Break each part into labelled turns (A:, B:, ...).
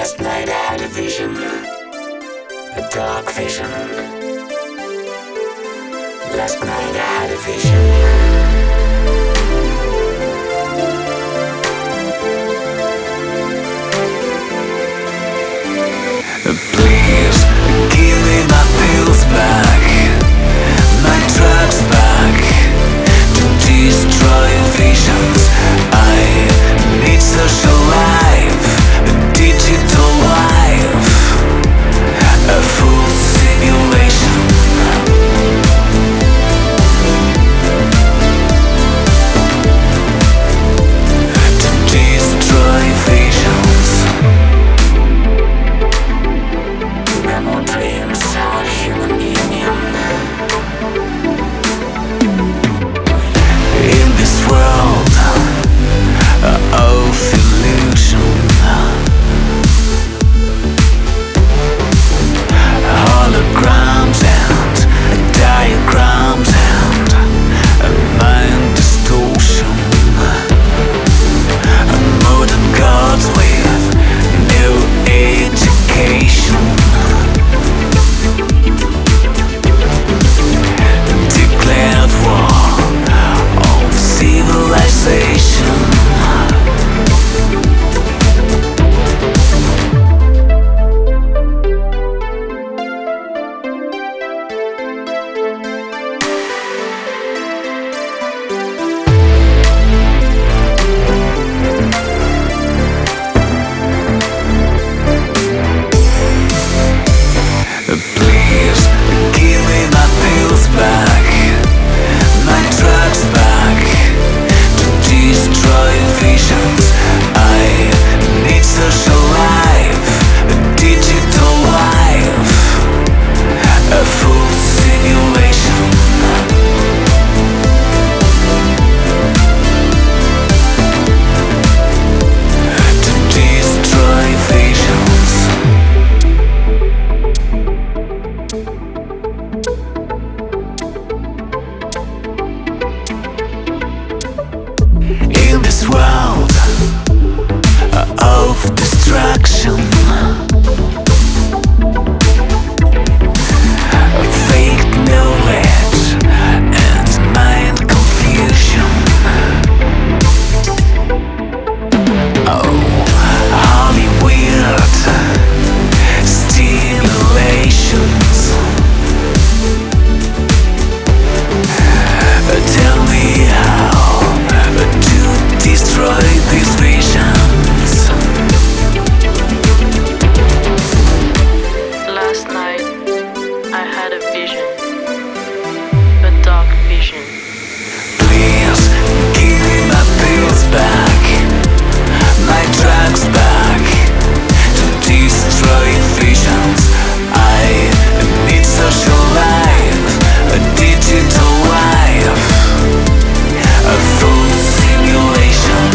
A: Last night I had a vision, a dark vision. Last night I had a vision. Please give me my pills back, my drugs back, to destroy visions. I need social life, a digital life, a full simulation. To destroy visions. Memo dreams, our human union. In this world of illusion, holograms and diagrams and a mind distortion, modern gods with no education. Declared war on civilization. Please give me my pills back, my drugs back, to destroy visions. I need social life, a digital life, a full simulation. To destroy visions. In this world of distraction, fake knowledge and mind confusion. Oh, Hollywood stimulations. Tell me how to destroy these visions.
B: Last night I had a vision, a dark vision.
A: Please give me my pills back, my drugs back, to destroy visions. I need social life, a digital life, a full simulation.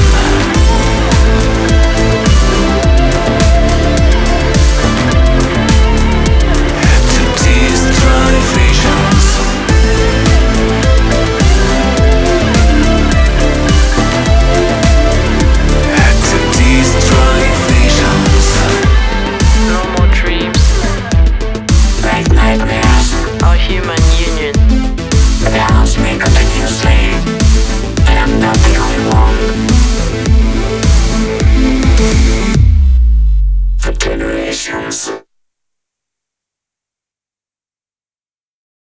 A: To destroy visions. To destroy visions.
B: No more dreams,
A: Like nightmares,
B: our human union.
A: the house may continuously, and I'm not the only one. For generations.